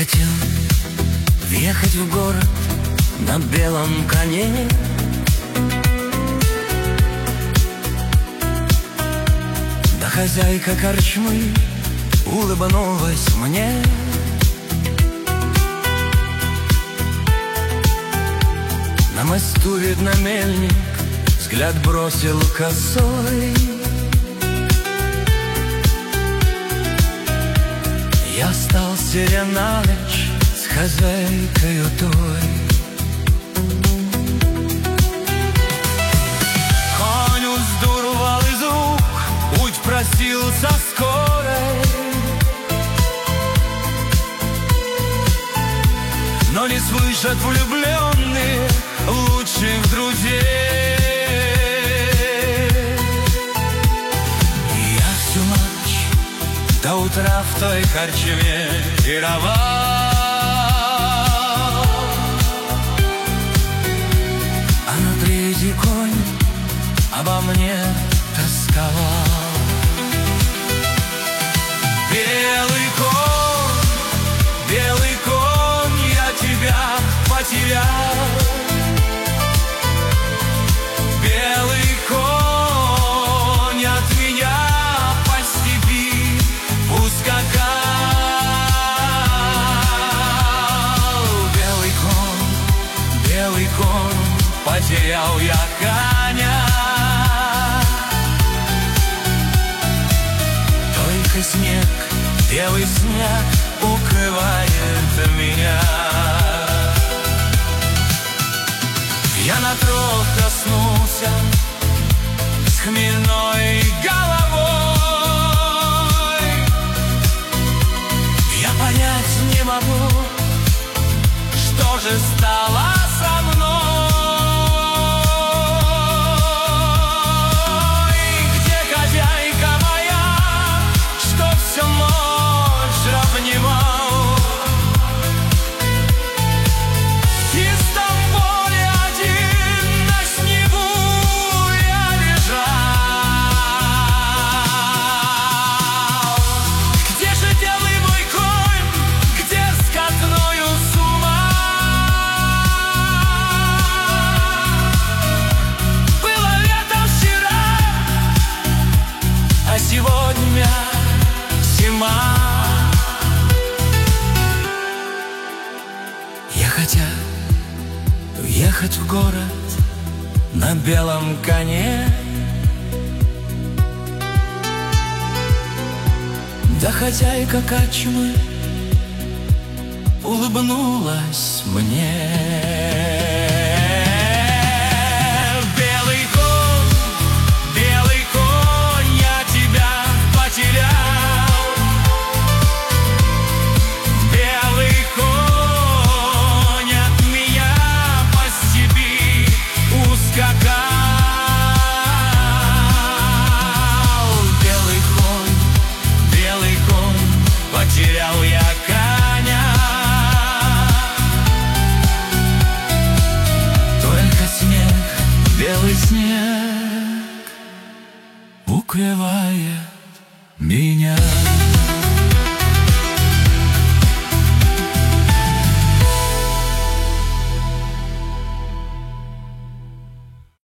хотел въехать в город на белом коне. Да хозяйка корчмы улыбнулась мне. На мосту, видно, мельник взгляд бросил косой. Я стал серенач с хозяйкою той. Конь уздурвал из рук, путь просился скорой, но не слышат влюбленные лучших друзей. И я всю ночь до утра в той корчме пировал, а на третий конь обо мне тосковал. Белый конь, я тебя потерял. Белый конь от меня по степи ускакал. Белый конь, потерял я коня. Только снег, белый снег укрывает меня. Я на трог проснулся с хмельной головой. Я понять не могу, что же стало со мной. Где хозяйка моя, что всю ночь обнимал? В чистом поле один на снегу я лежал. Где же белый мой конь, где скотною с ума? Было лето вчера, а сегодня зима. Я хотел уехать в город на белом коне. Да хозяйка корчмы улыбнулась мне. Белый конь, я тебя потерял. Белый конь от меня по степи ускакал. Белый конь, потерял я коня. Только снег, белый снег укрывает меня.